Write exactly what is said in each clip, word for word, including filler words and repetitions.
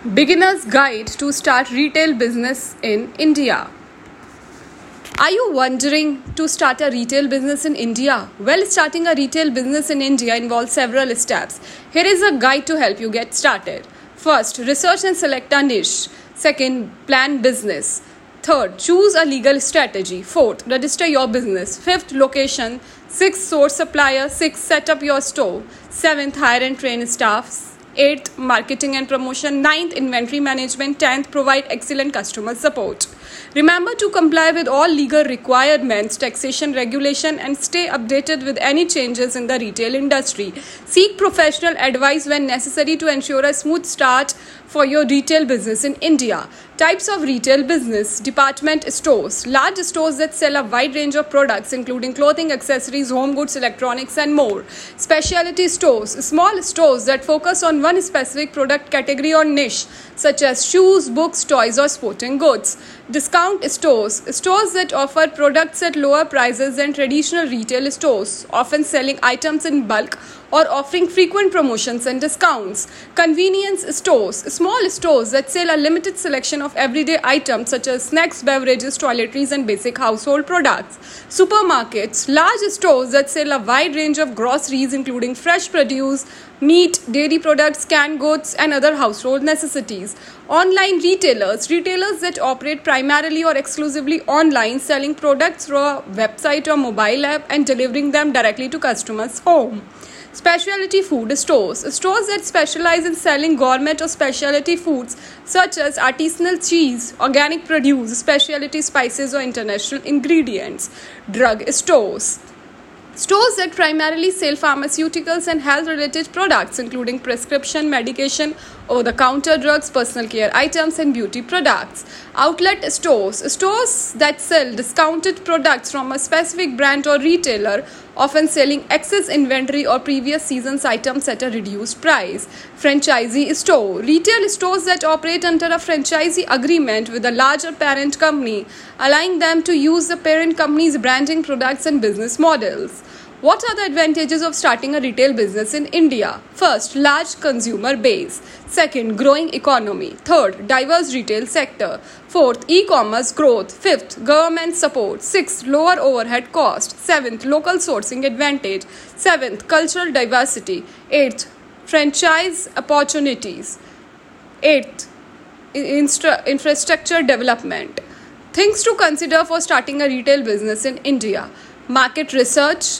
Beginner's Guide to Start Retail Business in India. Are you wondering to start a retail business in India? Well, starting a retail business in India involves several steps. Here is a guide to help you get started. First, research and select a niche. Second, plan business. Third, choose a legal strategy. Fourth, register your business. Fifth, location. Sixth, source supplier. Sixth, set up your store. Seventh, hire and train staff. Eighth, marketing and promotion. Ninth, inventory management. Tenth, provide excellent customer support. Remember to comply with all legal requirements, taxation, regulation, and stay updated with any changes in the retail industry. Seek professional advice when necessary to ensure a smooth start for your retail business in India. Types of retail business: department stores, large stores that sell a wide range of products including clothing, accessories, home goods, electronics, and more. Specialty stores, small stores that focus on one specific product category or niche, such as shoes, books, toys, or sporting goods. Discount stores, stores that offer products at lower prices than traditional retail stores, often selling items in bulk or offering frequent promotions and discounts. Convenience stores, small stores that sell a limited selection of everyday items such as snacks, beverages, toiletries, and basic household products. Supermarkets, large stores that sell a wide range of groceries including fresh produce, meat, dairy products, canned goods, and other household necessities. Online retailers, retailers that operate primarily or exclusively online, selling products through a website or mobile app and delivering them directly to customers' home. Specialty food stores, stores that specialize in selling gourmet or specialty foods such as artisanal cheese, organic produce, specialty spices, or international ingredients. Drug stores, stores that primarily sell pharmaceuticals and health-related products including prescription medication, over-the-counter drugs, personal care items, and beauty products. Outlet stores, stores that sell discounted products from a specific brand or retailer, often selling excess inventory or previous season's items at a reduced price. Franchisee store, retail stores that operate under a franchisee agreement with a larger parent company, allowing them to use the parent company's branding, products, and business models. What are the advantages of starting a retail business in India? First, large consumer base. Second, growing economy. Third, diverse retail sector. Fourth, e-commerce growth. Fifth, government support. Sixth, lower overhead cost. Seventh, local sourcing advantage. Seventh, cultural diversity. Eighth, franchise opportunities. Eighth, instra- infrastructure development. Things to consider for starting a retail business in India: market research,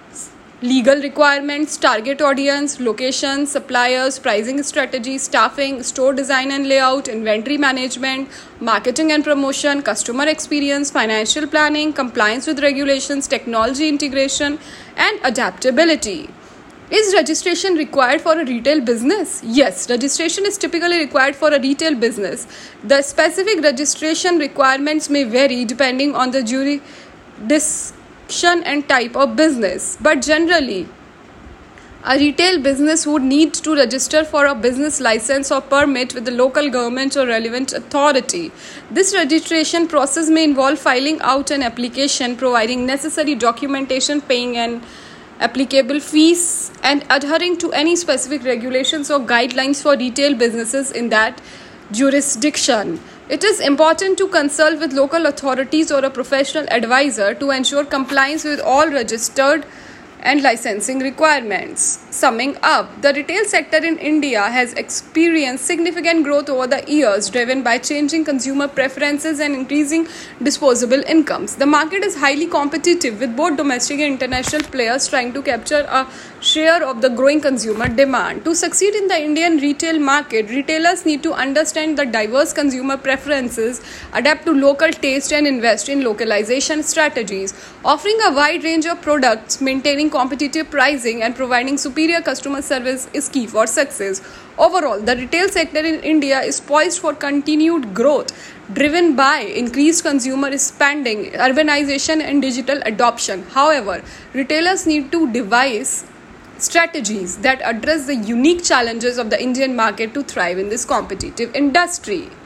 legal requirements, target audience, location, suppliers, pricing strategy, staffing, store design and layout, inventory management, marketing and promotion, customer experience, financial planning, compliance with regulations, technology integration, and adaptability. Is registration required for a retail business? Yes, registration is typically required for a retail business. The specific registration requirements may vary depending on the jurisdiction and type of business, but generally a retail business would need to register for a business license or permit with the local government or relevant authority. This registration process may involve filing out an application, providing necessary documentation, paying an applicable fees, and adhering to any specific regulations or guidelines for retail businesses in that jurisdiction. It is important to consult with local authorities or a professional advisor to ensure compliance with all registered and licensing requirements. Summing up, the retail sector in India has experienced significant growth over the years, driven by changing consumer preferences and increasing disposable incomes. The market is highly competitive, with both domestic and international players trying to capture a share of the growing consumer demand. To succeed in the Indian retail market, retailers need to understand the diverse consumer preferences, adapt to local taste, and invest in localization strategies. Offering a wide range of products, maintaining competitive pricing, and providing superior customer service is key for success. Overall, the retail sector in India is poised for continued growth, driven by increased consumer spending, urbanization, and digital adoption. However, retailers need to devise strategies that address the unique challenges of the Indian market to thrive in this competitive industry.